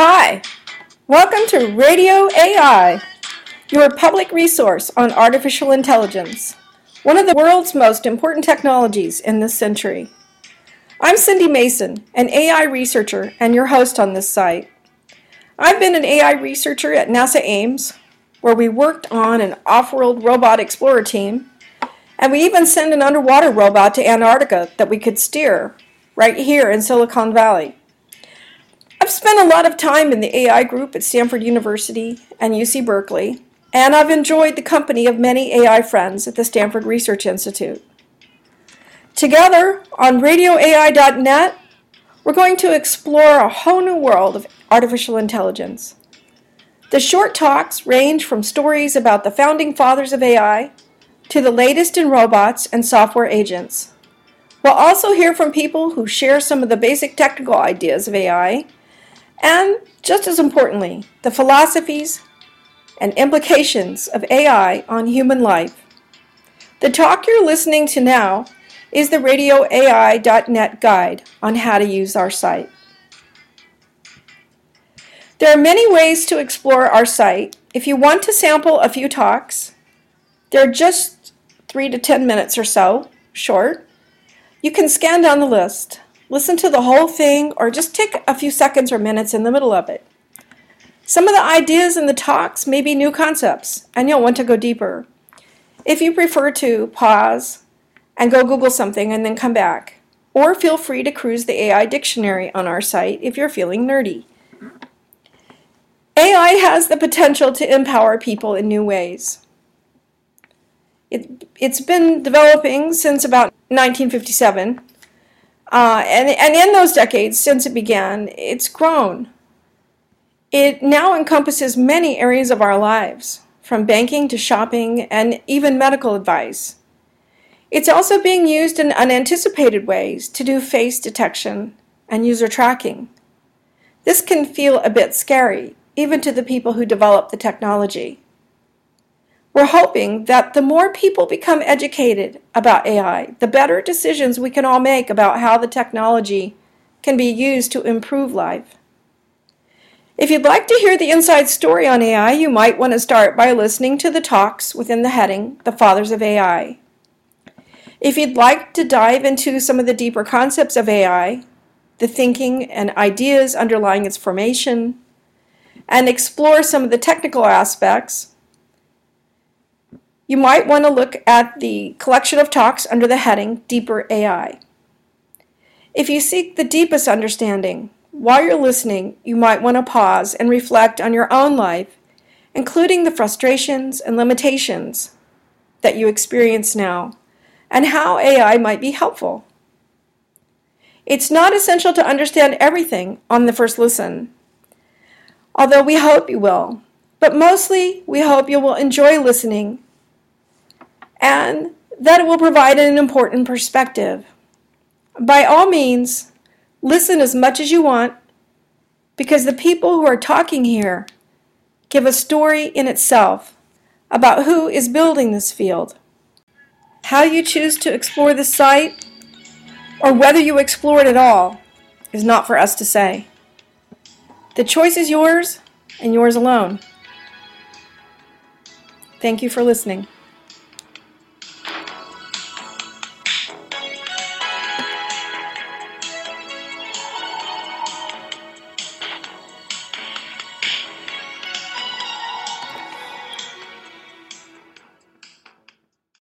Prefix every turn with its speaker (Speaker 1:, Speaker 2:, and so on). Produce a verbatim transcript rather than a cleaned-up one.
Speaker 1: Hi, welcome to Radio A I, your public resource on artificial intelligence, one of the world's most important technologies in this century. I'm Cindy Mason, an A I researcher and your host on this site. I've been an A I researcher at NASA Ames, where we worked on an off-world robot explorer team, and we even sent an underwater robot to Antarctica that we could steer right here in Silicon Valley. I've spent a lot of time in the A I group at Stanford University and U C Berkeley, and I've enjoyed the company of many A I friends at the Stanford Research Institute. Together on radio A I dot net, we're going to explore a whole new world of artificial intelligence. The short talks range from stories about the founding fathers of A I to the latest in robots and software agents. We'll also hear from people who share some of the basic technical ideas of A I, and, just as importantly, the philosophies and implications of A I on human life. The talk you're listening to now is the radio A I dot net guide on how to use our site. There are many ways to explore our site. If you want to sample a few talks, they're just three to ten minutes or so short. You can scan down the list, listen to the whole thing, or just take a few seconds or minutes in the middle of it. Some of the ideas in the talks may be new concepts, and you'll want to go deeper. If you prefer to pause and go Google something and then come back, or feel free to cruise the A I dictionary on our site if you're feeling nerdy. A I has the potential to empower people in new ways. It, it's been developing since about nineteen fifty-seven. Uh, and, and in those decades, since it began, it's grown. It now encompasses many areas of our lives, from banking to shopping and even medical advice. It's also being used in unanticipated ways to do face detection and user tracking. This can feel a bit scary, even to the people who develop the technology. We're hoping that the more people become educated about A I, the better decisions we can all make about how the technology can be used to improve life. If you'd like to hear the inside story on A I, you might want to start by listening to the talks within the heading, The Fathers of A I. If you'd like to dive into some of the deeper concepts of A I, the thinking and ideas underlying its formation, and explore some of the technical aspects, you might want to look at the collection of talks under the heading Deeper A I. If you seek the deepest understanding, while you're listening, you might want to pause and reflect on your own life, including the frustrations and limitations that you experience now, and how A I might be helpful. It's not essential to understand everything on the first listen, although we hope you will. But mostly, we hope you will enjoy listening and that it will provide an important perspective. By all means, listen as much as you want, because the people who are talking here give a story in itself about who is building this field. How you choose to explore the site, or whether you explore it at all, is not for us to say. The choice is yours, and yours alone. Thank you for listening.